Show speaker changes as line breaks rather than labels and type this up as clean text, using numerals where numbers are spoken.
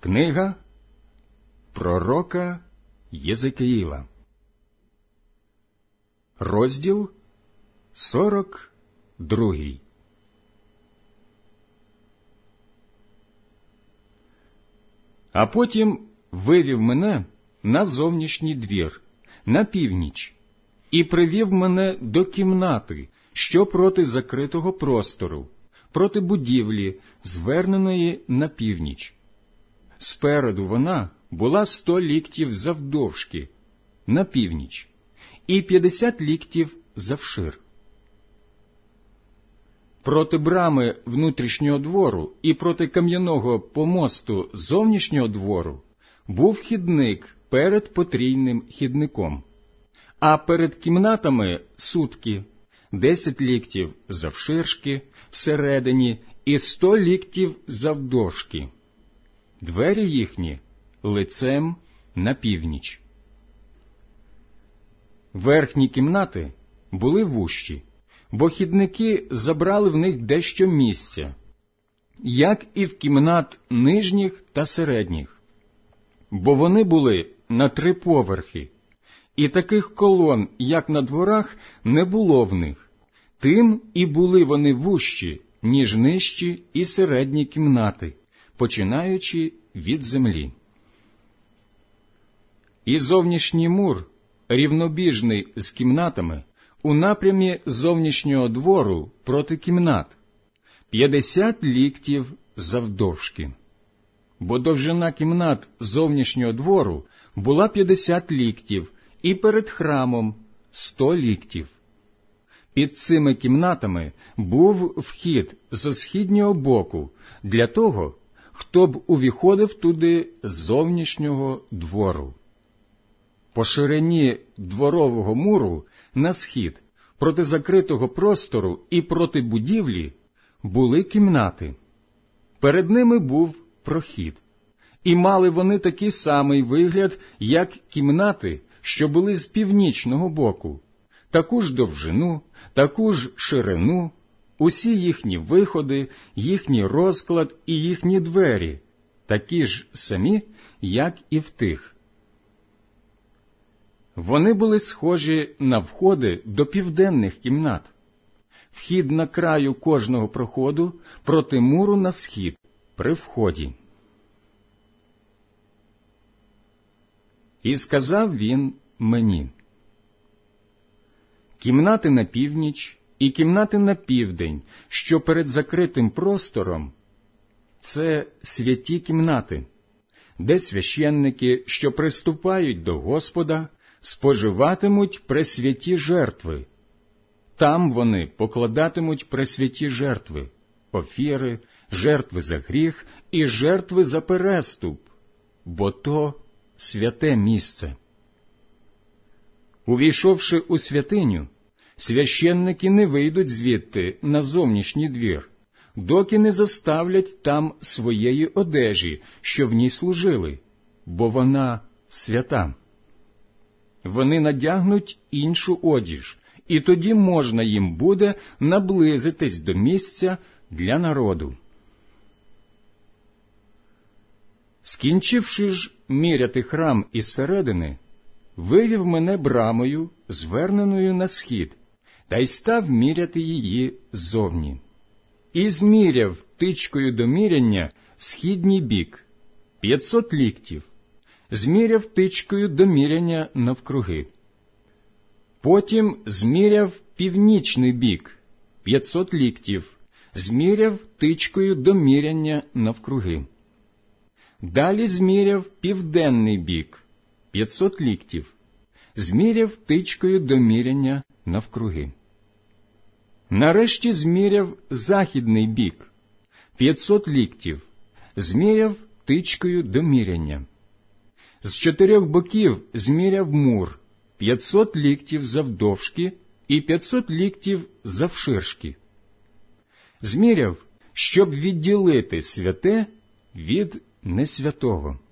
Книга пророка Єзекіїла, розділ 42. А потім вивів мене на зовнішній двір, на північ, і привів мене до кімнати, що проти закритого простору, проти будівлі, зверненої на північ. Спереду вона була 100 ліктів завдовжки, на північ, і 50 ліктів завшир. Проти брами внутрішнього двору і проти кам'яного помосту зовнішнього двору був хідник перед потрійним хідником, а перед кімнатами сутки, 10 ліктів завширшки всередині і 100 ліктів завдовжки. Двері їхні лицем на північ. Верхні кімнати були вужчі, бо хідники забрали в них дещо місця, як і в кімнат нижніх та середніх, бо вони були на 3 поверхи, і таких колон, як на дворах, не було в них, тим і були вони вужчі, ніж нижчі і середні кімнати, починаючи від землі. І зовнішній мур, рівнобіжний з кімнатами, у напрямі зовнішнього двору проти кімнат, 50 ліктів завдовжки. Бо довжина кімнат зовнішнього двору була 50 ліктів, і перед храмом 100 ліктів. Під цими кімнатами був вхід зо східнього боку для того, хто б увіходив туди з зовнішнього двору. По ширині дворового муру на схід, проти закритого простору і проти будівлі, були кімнати. Перед ними був прохід, і мали вони такий самий вигляд, як кімнати, що були з північного боку, таку ж довжину, таку ж ширину, усі їхні виходи, їхній розклад і їхні двері, такі ж самі, як і в тих. Вони були схожі на входи до південних кімнат. Вхід на краю кожного проходу проти муру на схід при вході. І сказав він мені: кімнати на північ і кімнати на південь, що перед закритим простором, це святі кімнати, де священники, що приступають до Господа, споживатимуть пресвяті жертви. Там вони покладатимуть пресвяті жертви, офіри, жертви за гріх і жертви за переступ, бо то святе місце. Увійшовши у святиню, священники не вийдуть звідти на зовнішній двір, доки не заставлять там своєї одежі, що в ній служили, бо вона свята. Вони надягнуть іншу одіж, і тоді можна їм буде наблизитись до місця для народу. Скінчивши ж міряти храм із середини, вивів мене брамою, зверненою на схід, та й став міряти її ззовні. І зміряв тичкою до міряння східній бік, 500 ліктів, зміряв тичкою до міряння навкруги. Потім зміряв північний бік, 500 ліктів, зміряв тичкою до міряння навкруги. Далі зміряв південний бік, 500 ліктів, зміряв тичкою до міряння навкруги. Нарешті зміряв західний бік, 500 ліктів, зміряв тичкою до міряння. З 4 боків зміряв мур, 500 ліктів завдовжки і 500 ліктів завширшки. Зміряв, щоб відділити святе від несвятого.